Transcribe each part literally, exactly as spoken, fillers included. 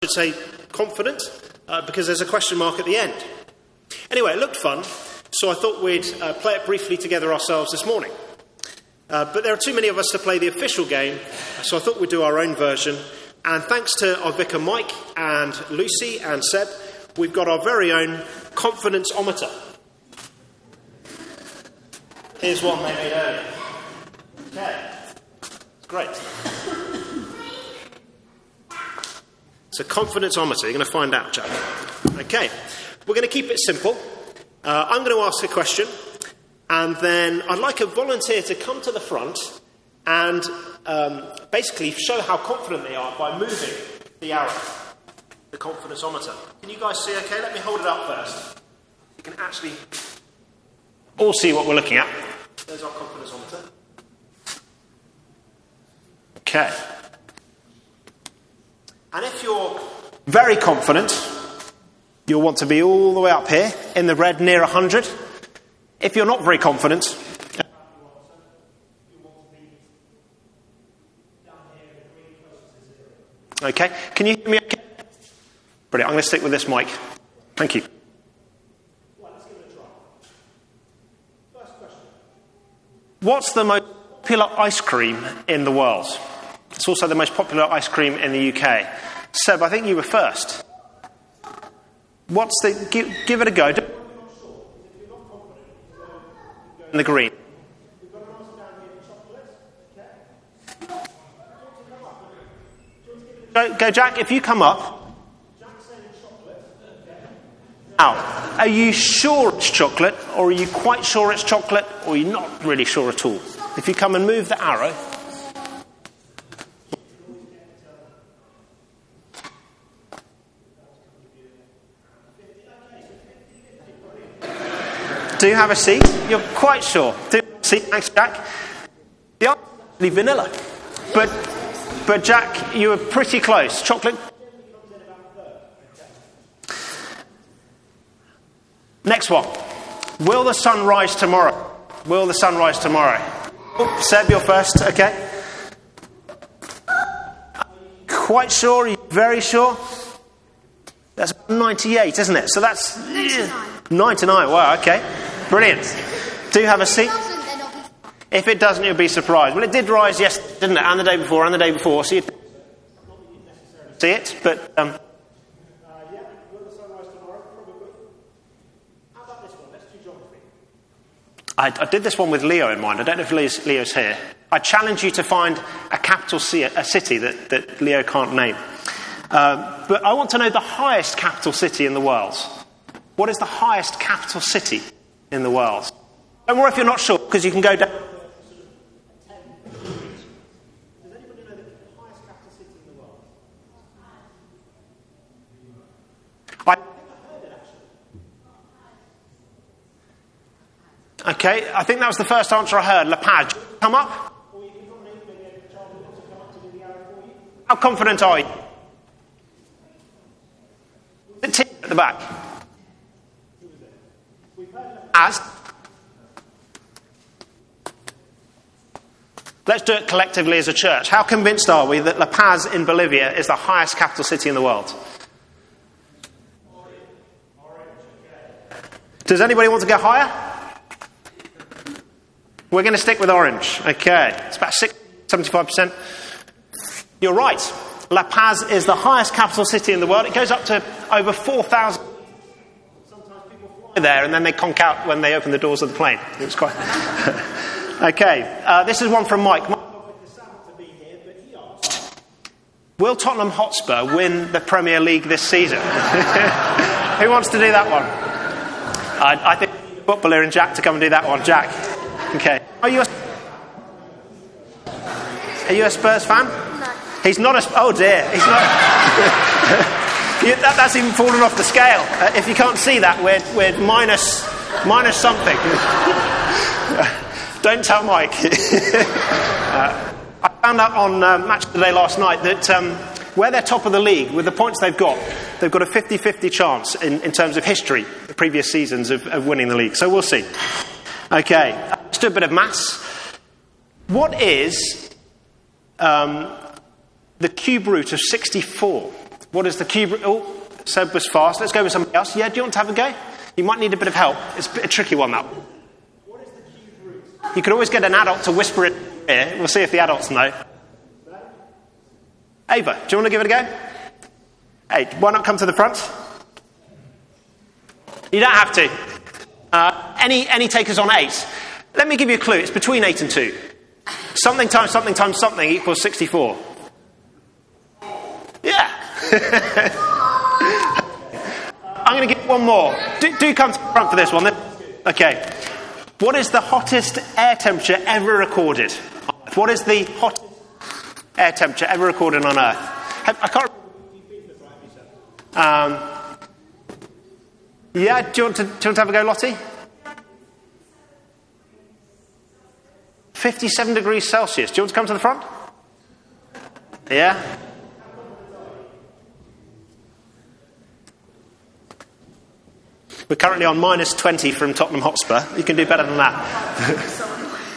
should say confident, uh, because there's a question mark at the end. Anyway, it looked fun, so I thought we'd uh, play it briefly together ourselves this morning. Uh, but there are too many of us to play the official game, so I thought we'd do our own version. And thanks to our vicar Mike and Lucy and Seb, we've got our very own confidence-ometer. Here's one they made earlier. Okay. Great. It's a confidence-ometer. You're going to find out, Jack. Okay. We're going to keep it simple. Uh, I'm going to ask a question, and then I'd like a volunteer to come to the front and um, basically show how confident they are by moving the arrow, the confidence-ometer. Can you guys see okay? Let me hold it up first. You can actually all see what we're looking at. There's our confidence-ometer. Okay. And if you're very confident, you'll want to be all the way up here in the red near one hundred. If you're not very confident, okay, can you hear me okay? Brilliant, I'm going to stick with this mic. Thank you. What's the most popular ice cream in the world? It's also the most popular ice cream in the U K. Seb, I think you were first. What's the... Give, give it a go. In the green. Go, go, Jack, if you come up. Now, are you sure it's chocolate, or are you quite sure it's chocolate, or are you not really sure at all? If you come and move the arrow. Do you have a seat? You're quite sure. Do you have a seat? Thanks, Jack. The answer is actually vanilla. But, but Jack, you were pretty close. Chocolate. Next one. Will the sun rise tomorrow? Will the sun rise tomorrow? Oh, Seb, you're first. Okay. Quite sure? Are you very sure? That's ninety-eight, isn't it? So that's... ninety-nine. ninety-nine, wow, okay. Brilliant. Do you have a seat? If it doesn't, you'll be surprised. Well, it did rise yesterday, didn't it? And the day before, and the day before. So you see it, but... Um, I, I did this one with Leo in mind. I don't know if Leo's, Leo's here. I challenge you to find a capital C, a city that, that Leo can't name. Um, but I want to know the highest capital city in the world. What is the highest capital city in the world? Don't worry if you're not sure, because you can go down. Does anybody know the highest capital city in the world? I Okay, I think that was the first answer I heard. La Paz. Come up. How confident are you? At the back. As. Let's do it collectively as a church. How convinced are we that La Paz in Bolivia is the highest capital city in the world? Does anybody want to go higher? We're going to stick with orange. Okay. It's about seventy-five percent. You're right. La Paz is the highest capital city in the world. It goes up to over four thousand. Sometimes people fly there and then they conk out when they open the doors of the plane. It's quite... Okay. Uh, this is one from Mike. Mike will Tottenham Hotspur win the Premier League this season? Who wants to do that one? I, I think footballer and Jack to come and do that one. Jack. Okay. Are you a, are you a Spurs fan? No. He's not a... Oh, dear. He's not... you, that, that's even fallen off the scale. Uh, if you can't see that, we're, we're minus, minus something. Don't tell Mike. uh, I found out on uh, Match of the Day last night that um, where they're top of the league, with the points they've got, they've got a fifty-fifty chance in, in terms of history, the previous seasons of, of winning the league. So we'll see. Okay, let's do a bit of maths. What is um, the cube root of sixty-four? What is the cube root? Oh, Seb was fast. Let's go with somebody else. Yeah, do you want to have a go? You might need a bit of help. It's a, bit, a tricky one, that. What is the cube root? You could always get an adult to whisper it here. We'll see if the adults know. Ava, do you want to give it a go? Hey, why not come to the front? You don't have to. Uh, any, any takers on eight? Let me give you a clue. It's between eight and two. Something times something times something equals sixty-four. Yeah. I'm going to give one more. Do, do come to the front for this one. Okay. What is the hottest air temperature ever recorded? What is the hottest air temperature ever recorded on Earth? Have, I can't. Um, yeah. Do you want to, do you want to have a go, Lottie? fifty-seven degrees Celsius. Do you want to come to the front? Yeah. We're currently on minus twenty from Tottenham Hotspur. You can do better than that.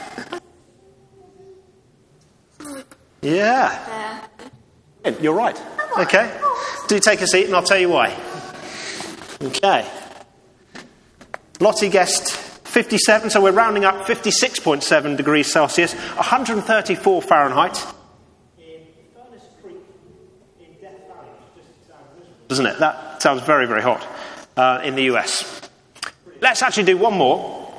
Yeah. You're right. Okay. Do take a seat and I'll tell you why. Okay. Lottie guessed fifty-seven, so we're rounding up fifty-six point seven degrees Celsius, one hundred thirty-four Fahrenheit. In Furnace Creek in Death Valley. Just sounds miserable, doesn't it? That sounds very, very hot. Uh, in the U S. Let's actually do one more.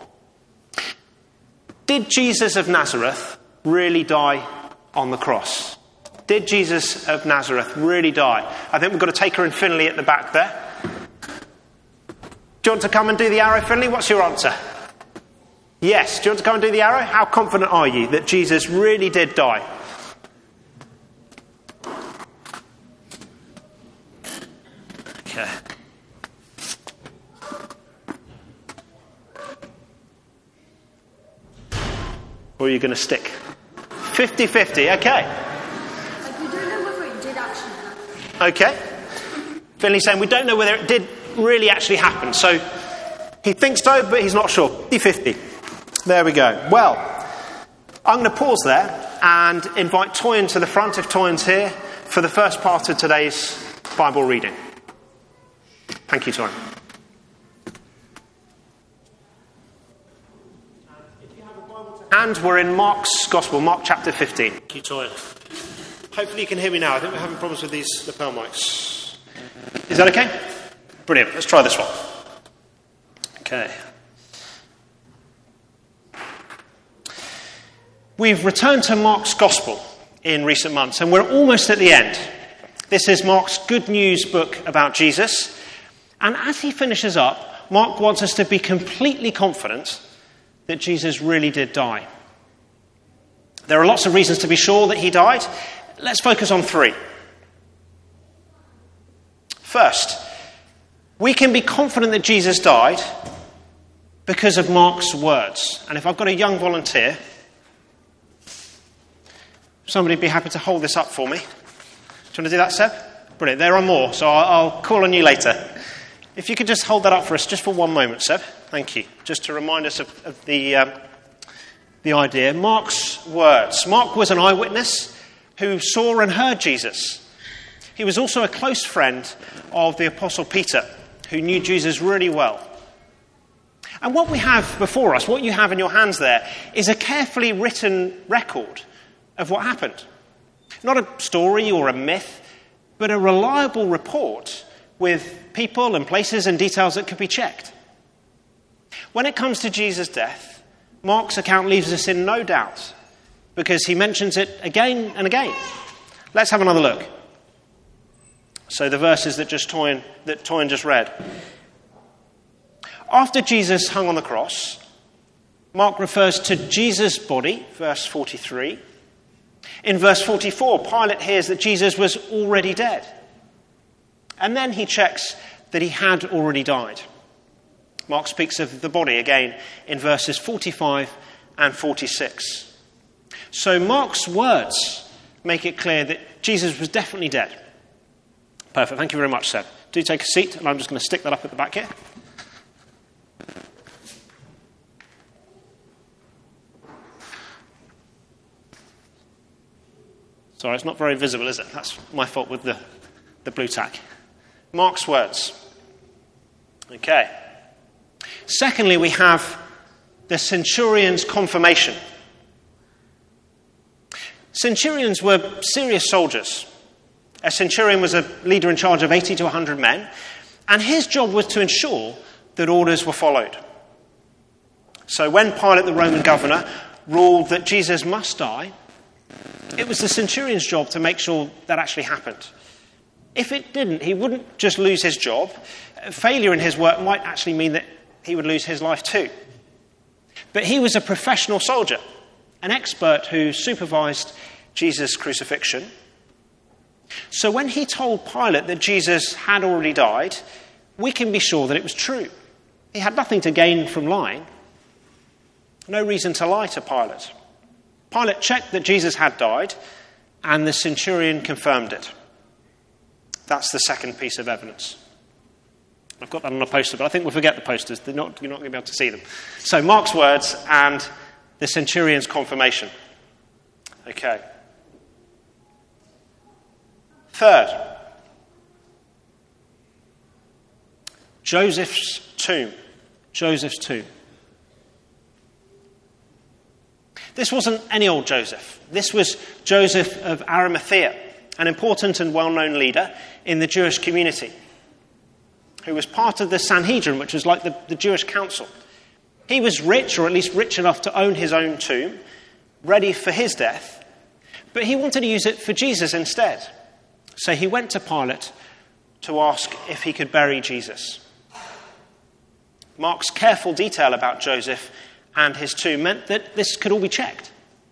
Did Jesus of Nazareth really die on the cross? Did Jesus of Nazareth really die? I think we've got a taker in Finley at the back there. Do you want to come and do the arrow, Finley? What's your answer? Yes. Do you want to come and do the arrow? How confident are you that Jesus really did die? Okay. Or are you going to stick? fifty-fifty, okay. Like, we don't know whether it did actually happen. Okay. Finley's saying we don't know whether it did really actually happen. So he thinks so, but he's not sure. fifty-fifty. There we go. Well, I'm going to pause there and invite Toyin to the front, if Toyin's here, for the first part of today's Bible reading. Thank you, Toyin. And we're in Mark's Gospel, Mark chapter fifteen. Thank you, Toyin. Hopefully you can hear me now. I think we're having problems with these lapel mics. Is that okay? Brilliant. Let's try this one. Okay. We've returned to Mark's Gospel in recent months, and we're almost at the end. This is Mark's good news book about Jesus. And as he finishes up, Mark wants us to be completely confident that Jesus really did die. There are lots of reasons to be sure that he died. Let's focus on three. First, we can be confident that Jesus died because of Mark's words. And if I've got a young volunteer, somebody would be happy to hold this up for me. Do you want to do that, Seb? Brilliant. There are more, so I'll, I'll call on you later. If you could just hold that up for us just for one moment, Seb. Thank you. Just to remind us of, of the, um, the idea. Mark's words. Mark was an eyewitness who saw and heard Jesus. He was also a close friend of the Apostle Peter, who knew Jesus really well. And what we have before us, what you have in your hands there, is a carefully written record of what happened. Not a story or a myth, but a reliable report with people and places and details that could be checked. When it comes to Jesus' death, Mark's account leaves us in no doubt because he mentions it again and again. Let's have another look. So the verses that just Toyin, that Toyin just read. After Jesus hung on the cross, Mark refers to Jesus' body, verse forty-three. In verse forty-four, Pilate hears that Jesus was already dead. And then he checks that he had already died. Mark speaks of the body again in verses forty-five and forty-six. So Mark's words make it clear that Jesus was definitely dead. Perfect. Thank you very much, Seb. Do take a seat, and I'm just going to stick that up at the back here. Sorry, it's not very visible, is it? That's my fault with the the blue tack. Mark's words. Okay. Secondly, we have the centurion's confirmation. Centurions were serious soldiers. A centurion was a leader in charge of eighty to one hundred men, and his job was to ensure that orders were followed. So when Pilate, the Roman governor, ruled that Jesus must die, it was the centurion's job to make sure that actually happened. If it didn't, he wouldn't just lose his job. Failure in his work might actually mean that he would lose his life too. But he was a professional soldier, an expert who supervised Jesus' crucifixion. So when he told Pilate that Jesus had already died, we can be sure that it was true. He had nothing to gain from lying. No reason to lie to Pilate. Pilate checked that Jesus had died, and the centurion confirmed it. That's the second piece of evidence. I've got that on a poster, but I think we'll forget the posters. They're not, you're not going to be able to see them. So Mark's words and the centurion's confirmation. Okay. Third, Joseph's tomb. Joseph's tomb. This wasn't any old Joseph. This was Joseph of Arimathea, an important and well-known leader in the Jewish community, who was part of the Sanhedrin, which was like the, the Jewish council. He was rich, or at least rich enough to own his own tomb, ready for his death, but he wanted to use it for Jesus instead. So he went to Pilate to ask if he could bury Jesus. Mark's careful detail about Joseph and his tomb meant that this could all be checked.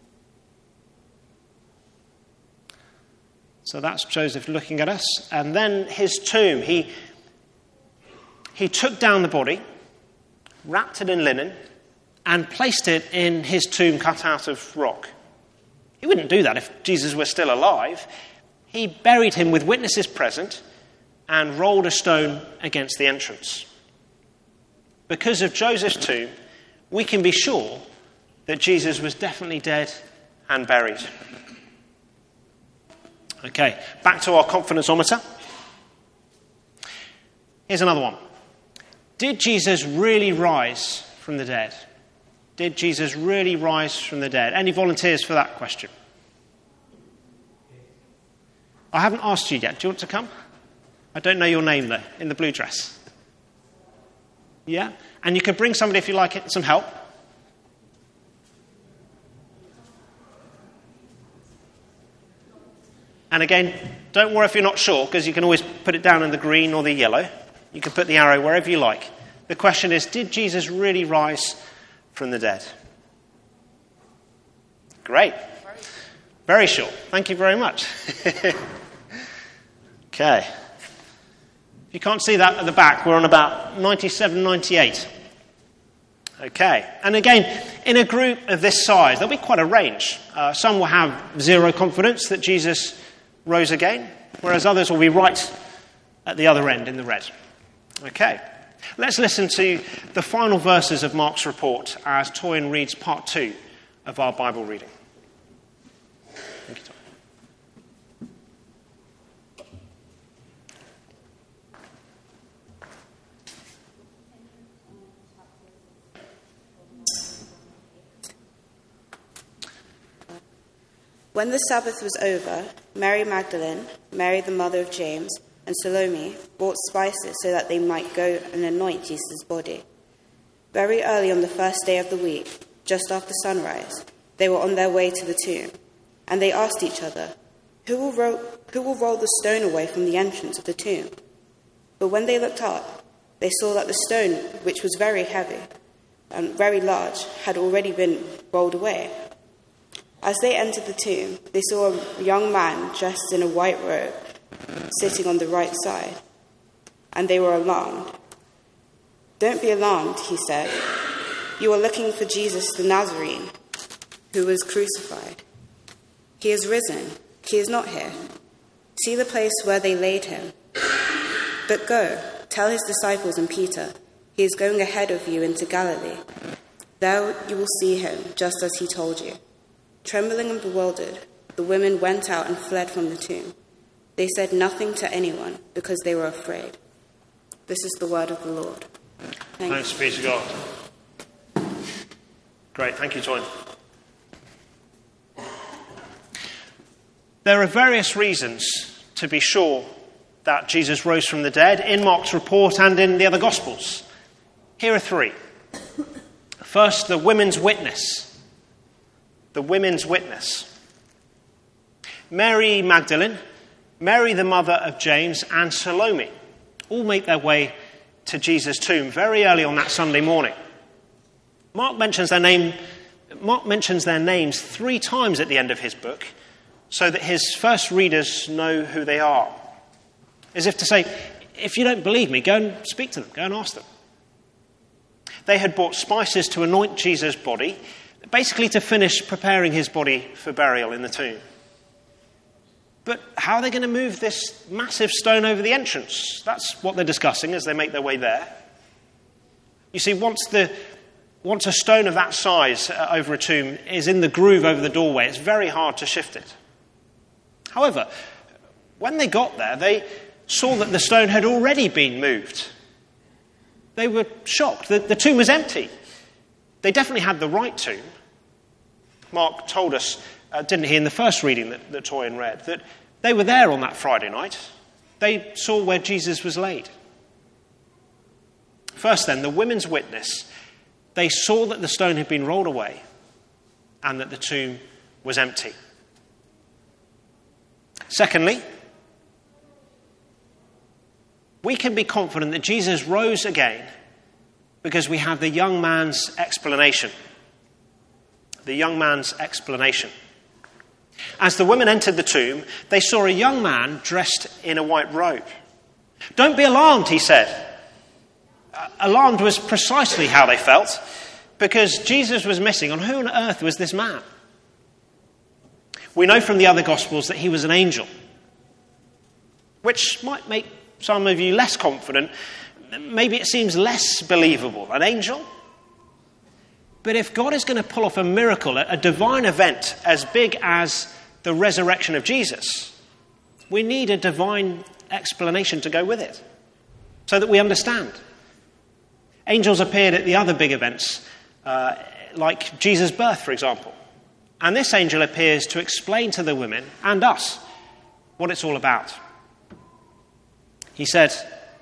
So that's Joseph looking at us. And then his tomb, he, he took down the body, wrapped it in linen, and placed it in his tomb cut out of rock. He wouldn't do that if Jesus were still alive. He buried him with witnesses present and rolled a stone against the entrance. Because of Joseph's tomb, we can be sure that Jesus was definitely dead and buried. Okay, back to our confidence-ometer. Here's another one. Did Jesus really rise from the dead? Did Jesus really rise from the dead? Any volunteers for that question? I haven't asked you yet. Do you want to come? I don't know your name, though, in the blue dress. Yeah? And you could bring somebody, if you like it, some help. And again, don't worry if you're not sure, because you can always put it down in the green or the yellow. You can put the arrow wherever you like. The question is, did Jesus really rise from the dead? Great. Very sure. Thank you very much. Okay. If you can't see that at the back, we're on about ninety-seven, ninety-eight. Okay. And again, in a group of this size, there'll be quite a range. Uh, some will have zero confidence that Jesus rose again, whereas others will be right at the other end in the red. Okay. Let's listen to the final verses of Mark's report as Toyin reads part two of our Bible reading. Thank you, Toyin. When the Sabbath was over, Mary Magdalene, Mary the mother of James, and Salome bought spices so that they might go and anoint Jesus' body. Very early on the first day of the week, just after sunrise, they were on their way to the tomb, and they asked each other, Who will roll, who will roll the stone away from the entrance of the tomb? But when they looked up, they saw that the stone, which was very heavy and very large, had already been rolled away. As they entered the tomb, they saw a young man dressed in a white robe, sitting on the right side, and they were alarmed. Don't be alarmed, he said. You are looking for Jesus the Nazarene, who was crucified. He is risen. He is not here. See the place where they laid him. But go, tell his disciples and Peter, he is going ahead of you into Galilee. There you will see him, just as he told you. Trembling and bewildered, the women went out and fled from the tomb. They said nothing to anyone because they were afraid. This is the word of the Lord. Thank Thanks be to God. Great, thank you, Toyn. There are various reasons to be sure that Jesus rose from the dead in Mark's report and in the other Gospels. Here are three. First, the women's witness. The women's witness. Mary Magdalene, Mary the mother of James, and Salome all make their way to Jesus' tomb very early on that Sunday morning. Mark mentions their name. Mark mentions their names three times at the end of his book, so that his first readers know who they are. As if to say, if you don't believe me, go and speak to them, go and ask them. They had bought spices to anoint Jesus' body, basically to finish preparing his body for burial in the tomb. But how are they going to move this massive stone over the entrance? That's what they're discussing as they make their way there. You see, once the once a stone of that size uh, over a tomb is in the groove over the doorway, it's very hard to shift it. However, when they got there, they saw that the stone had already been moved. They were shocked. The, the tomb was empty. They definitely had the right tomb. Mark told us, uh, didn't he, in the first reading that, that Toyin read, that they were there on that Friday night. They saw where Jesus was laid. First then, the women's witness. They saw that the stone had been rolled away and that the tomb was empty. Secondly, we can be confident that Jesus rose again because we have the young man's explanation. The young man's explanation. As the women entered the tomb, they saw a young man dressed in a white robe. "Don't be alarmed," he said. Uh, alarmed was precisely how they felt, because Jesus was missing. On who on earth was this man? We know from the other Gospels that he was an angel, which might make some of you less confident. Maybe it seems less believable. An angel? But if God is going to pull off a miracle, a divine event as big as the resurrection of Jesus, we need a divine explanation to go with it, so that we understand. Angels appeared at the other big events, uh, like Jesus' birth, for example. And this angel appears to explain to the women and us what it's all about. He said,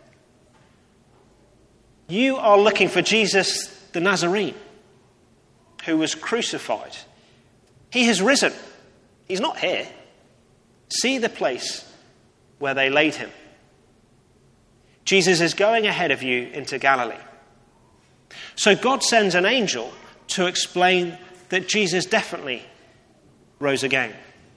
"You are looking for Jesus the Nazarene, who was crucified. He has risen. He's not here. See the place where they laid him. Jesus is going ahead of you into Galilee." So God sends an angel to explain that Jesus definitely rose again.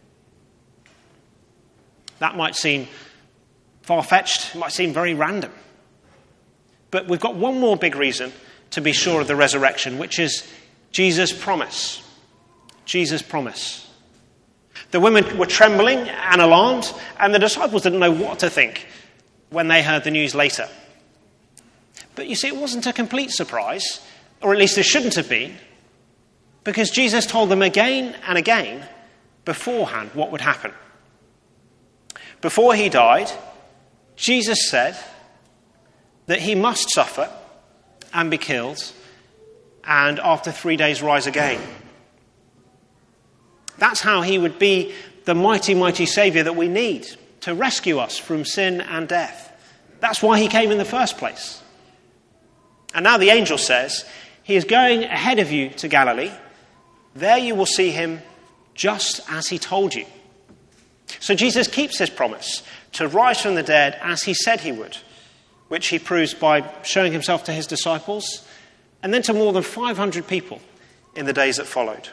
That might seem far-fetched, it might seem very random. But we've got one more big reason to be sure of the resurrection, which is Jesus' promise. Jesus' promise. The women were trembling and alarmed, and the disciples didn't know what to think when they heard the news later. But you see, it wasn't a complete surprise, or at least it shouldn't have been, because Jesus told them again and again beforehand what would happen. Before he died, Jesus said that he must suffer and be killed, and after three days rise again. That's how he would be the mighty, mighty Saviour that we need to rescue us from sin and death. That's why he came in the first place. And now the angel says, he is going ahead of you to Galilee. There you will see him just as he told you. So Jesus keeps his promise to rise from the dead as he said he would, which he proves by showing himself to his disciples and then to more than five hundred people in the days that followed.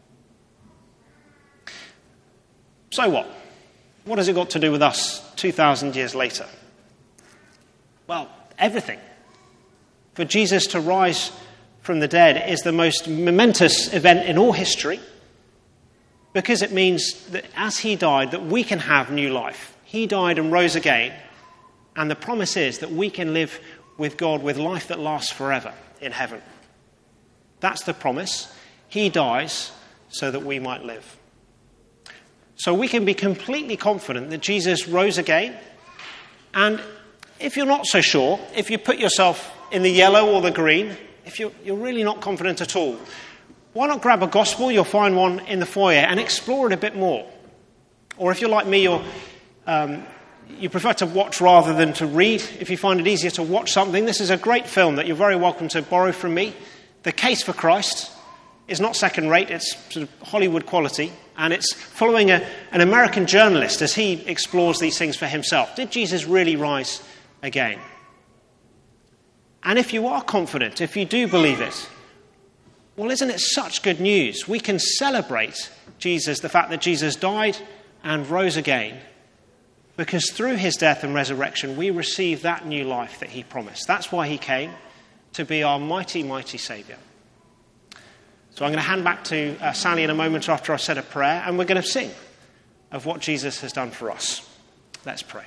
So what? What has it got to do with us two thousand years later? Well, everything. For Jesus to rise from the dead is the most momentous event in all history, because it means that as he died, that we can have new life. He died and rose again, and the promise is that we can live with God with life that lasts forever in heaven. That's the promise. He dies so that we might live. So we can be completely confident that Jesus rose again. And if you're not so sure, if you put yourself in the yellow or the green, if you're, you're really not confident at all, why not grab a gospel? You'll find one in the foyer and explore it a bit more. Or if you're like me, you're, um, you prefer to watch rather than to read. If you find it easier to watch something, this is a great film that you're very welcome to borrow from me. The Case for Christ is not second-rate, it's sort of Hollywood quality, and it's following a, an American journalist as he explores these things for himself. Did Jesus really rise again? And if you are confident, if you do believe it, well, isn't it such good news? We can celebrate Jesus, the fact that Jesus died and rose again, because through his death and resurrection, we receive that new life that he promised. That's why he came, to be our mighty, mighty Saviour. So I'm going to hand back to uh, Sally in a moment after I've said a prayer, and we're going to sing of what Jesus has done for us. Let's pray.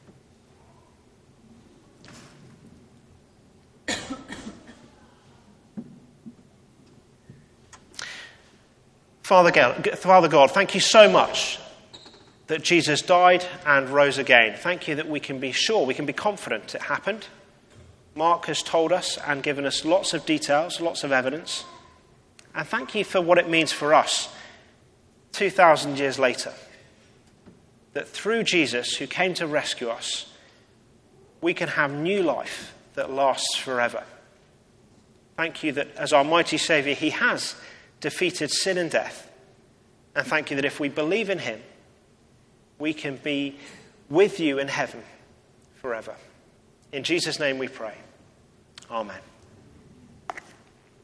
Father God, Father God, thank you so much that Jesus died and rose again. Thank you that we can be sure, we can be confident it happened. Mark has told us and given us lots of details, lots of evidence. And thank you for what it means for us two thousand years later. That through Jesus, who came to rescue us, we can have new life that lasts forever. Thank you that as our mighty Saviour, he has defeated sin and death. And thank you that if we believe in him, we can be with you in heaven forever. In Jesus' name we pray. Amen.